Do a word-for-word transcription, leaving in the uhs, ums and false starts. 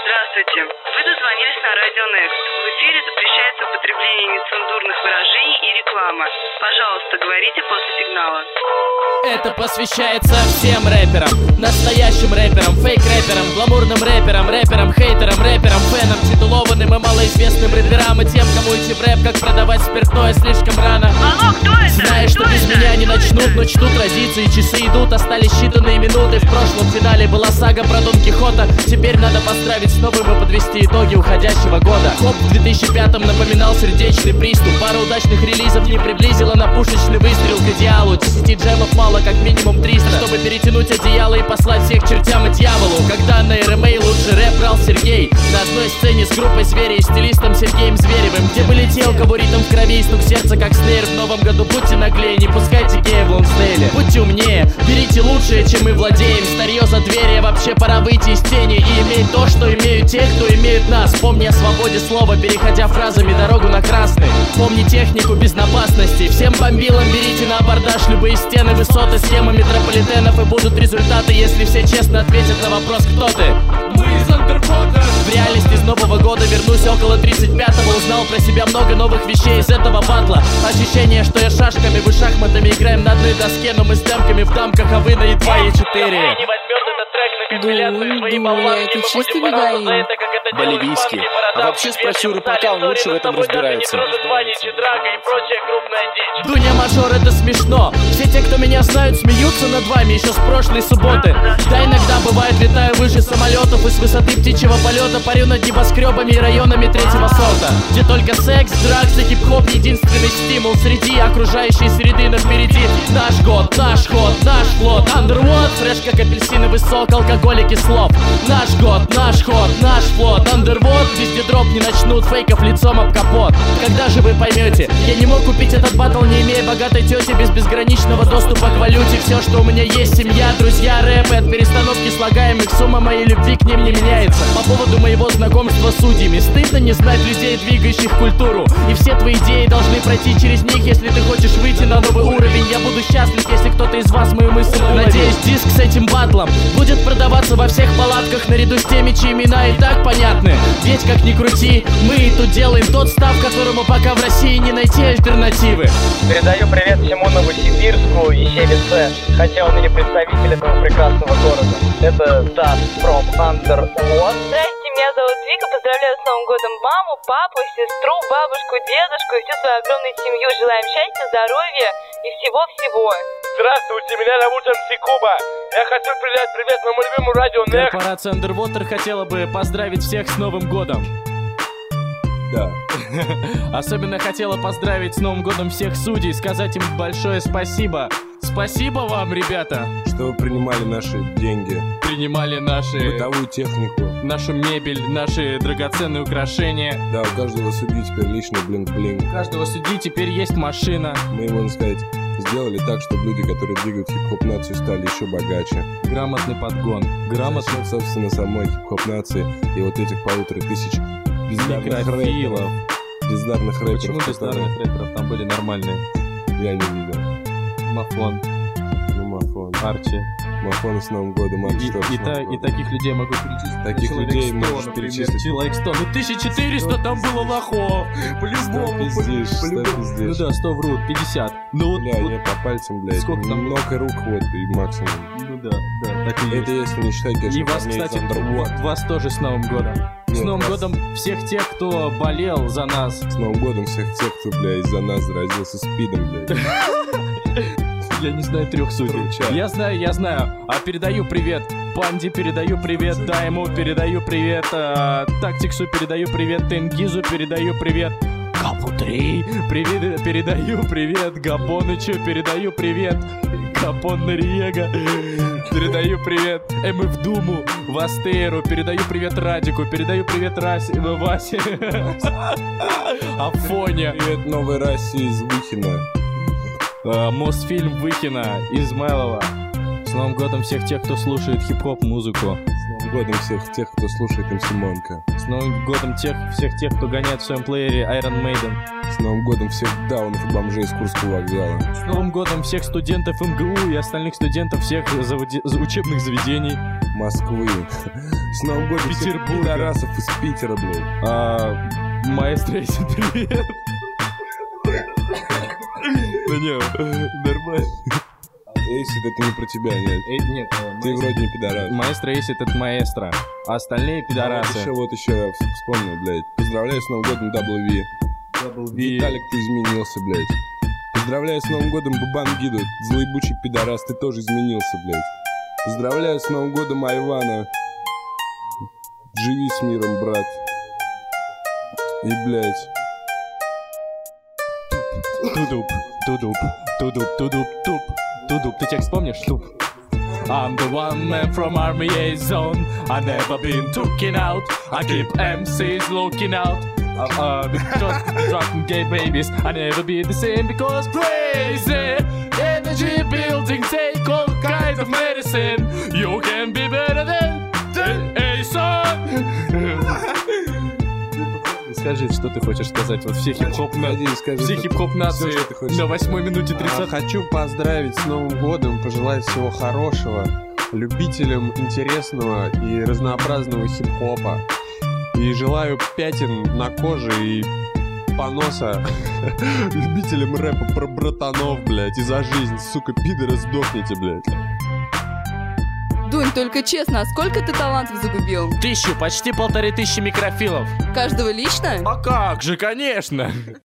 Здравствуйте. Вы дозвонились на Радио Next. В эфире запрещается употребление нецензурных выражений и реклама. Пожалуйста, говорите после сигнала. Это посвящается всем рэперам, настоящим рэперам, фейк-рэперам, гламурным рэперам, рэперам, хейтерам, рэперам, фенам, титулованным и малоизвестным рэперам и тем, кому идти в рэп, как продавать спиртное слишком рано. Алло, кто это? Знаешь, что, что без меня не начнут, но чтут традиции, часы идут, остались считанные минуты. В прошлом финале была сага про Дон Кихота. Теперь надо поздравить с новым и подвести итоги уходящего года. Хоп в две тысячи пятом напоминал сердечный приступ. Пара удачных релизов не приблизила на пушечный выстрел к идеалу. Десяти джемов мало, как минимум триста, чтобы перетянуть одеяло и послать всех чертям и дьяволу. Когда на эр эм эй лучший рэп брал Сергей на одной сцене с группой Звери и стилистом Сергеем Зверевым. Где были те, у кого ритм в крови и стук сердца как снейр. В новом году будьте наглее, не пускайте гея в лонстейле. Будьте умнее, берите лучшее, чем мы владеем. Старье за дверью, вообще пора выйти из тени и иметь то, что имеют те, кто имеют нас. Помни о свободе слова, переходя фразами дорогу на красный. Помни технику безопасности. Всем бомбилам берите на абордаж любые стены, высоты, схемы метрополитенов. И будут результаты, если все честно ответят на вопрос, кто ты. Мы из Андервотер. В реальность из нового года вернусь около тридцать пятого. Узнал про себя много новых вещей из этого батла. Ощущение, что я шашками, вы шахматами играем на одной доске, но мы с демками в дамках, а вы на и два, и четыре. Дуй, дуй, это чистый бегаин. Боливийский. А вообще спроси у Рапота, он лучше в этом разбирается. Дуня мажор, это смешно. Все те, кто меня знают, смеются над вами еще с прошлой субботы. Да, иногда бывает, летаю выше самолетов и с высоты птичьего полета парю над небоскребами и районами третьего сорта, где только секс, дракс и хип-хоп единственный стимул среди окружающей среды. Но впереди наш год, наш ход, наш флот. Underworld, фреш как апельсиновый сок, алкоголик и слов. Наш год, наш ход, наш флот. Underworld, везде дроп не начнут, фейков лицом об капот. Когда же вы поймете, я не мог купить этот баттл, не имея богатой тети, без безграничного доступа к валюте. Все, что у меня есть, семья, друзья, рэп, и от перестановки слагаемых сумма моей любви к ним не меняется. По поводу моего знакомства с судьями, стыдно не знать людей, двигающих культуру. И все твои идеи должны пройти через них, если ты хочешь выйти на новый уровень. Я буду счастлив, если кто-то из вас мою мысль уловит. Надеюсь, диск с этим баттлом будет продаваться во всех палатках, наряду с теми, чьи имена и так понятны. Ведь как ни крути, мы тут делаем тот став, которому пока в России не найти альтернативы. Передаю привет всему Новосибирску и Севице, хотя он и не представитель этого прекрасного города. Это Стас from Underworld. Здрасте, меня зовут Вика, поздравляю с Новым годом маму, папу, сестру, бабушку, дедушку и всю свою огромную семью. Желаем счастья, здоровья и всего-всего. Здравствуйте, меня зовут эм си Куба. Я хочу передать привет моему любимому радио Next. Корпорация Underwater хотела бы поздравить всех с Новым годом. Да. Особенно хотела поздравить с Новым годом всех судей, сказать им большое спасибо. Спасибо вам, ребята. Что вы принимали наши деньги, принимали наши... бытовую технику, нашу мебель, наши драгоценные украшения. Да, у каждого судьи теперь личный блинк-блинк. У каждого судьи теперь есть машина. Мы, можно сказать, сделали так, чтобы люди, которые двигают хип-хоп нацию, стали еще богаче. Грамотный подгон. Грамотный, Зачем, собственно, самой хип-хоп нации и вот этих полутора тысяч бездарных рэперов. Бездарных рэперов. Почему бездарных рэперов? Там были нормальные. Я не видел. Мафон. Ну, Мафон. Арчи. Мафон с Новым годом, Арчи И, тоже и, с та, Новым и годом. таких людей могу перечислить. Таких Человек людей сто, можешь например, перечислить. Человек сто. Ну тысяча четыреста там было лохов. По-любому. Сто пиздишь, сто по-любому. пиздишь. Ну да, сто врут, пятьдесят. Ну вот, Бля, вот- не по пальцам, блядь. Сколько там? Много рук вот и максимум. ну да, да, так и есть. Это если не считать, конечно, И вас, парней из кстати, Underworld. вот, вас тоже с Новым годом. С Нет, Новым нас- годом всех тех, кто болел за нас. С Новым годом всех тех, кто, бля, из-за нас заразился спидом, блядь. Я не знаю трех судей. Круче. Я знаю, я знаю. А передаю привет Панде, передаю привет Дайму, передаю привет э, Тактиксу, передаю привет Тенгизу, передаю привет Капу три, привет, передаю привет Габонычу, передаю привет Габон Нориега, передаю привет МФ Думу, Вастейру, передаю привет Радику, передаю привет Расе, э, Васе, Афоне, Привет новой расе из Выхина. э, Мосфильм Выхина, Измайлова. С Новым годом всех тех, кто слушает хип-хоп музыку. С Новым годом всех тех, кто слушает эм си Монка. С Новым годом тех, всех тех, кто гоняет в своем плеере Iron Maiden. С Новым годом всех даунов и бомжей с Курского вокзала. С Новым годом всех студентов эм гэ у и остальных студентов всех заводи... учебных заведений Москвы. С Новым годом всех пидорасов из Питера, блядь. А, маэстро, если привет. Да не, нормально. Эйсид, это не про тебя, нет. Эй, нет, ты вроде не пидорас. Маэстро Эйсид это маэстро, а остальные пидорасы. А вот еще, вот еще я вспомнил, блядь. Поздравляю с Новым годом, дабл ю ви. Виталик, ты изменился, блядь. Поздравляю с Новым годом, Бабан Гиду. Злоебучий пидорас, ты тоже изменился, блядь. Поздравляю с Новым годом, Айвана. Живи с миром, брат. И, блядь. Тудуп, тудуп, тудуп, тудуп, туп. Тудуп, ты текст помнишь? Туп. I'm the one man from Army A zone. I never been taken out. I keep эм сис looking out. Uh, uh, just dropping gay babies. I never be the same because crazy energy building take all kinds of medicine. You can be better than a son. Скажи, что ты хочешь сказать? Вот все хип-хоп, все хип-хоп нации на восьмой минуте тридцать. А, хочу поздравить с Новым годом, пожелать всего хорошего любителям интересного и разнообразного хип-хопа. И желаю пятен на коже и поноса любителям рэпа про братанов, блядь, и за жизнь, сука, пидоры, сдохните, блядь. Дунь, только честно, а сколько ты талантов загубил? Тысячу, почти полторы тысячи микрофилов. Каждого лично? А как же, конечно.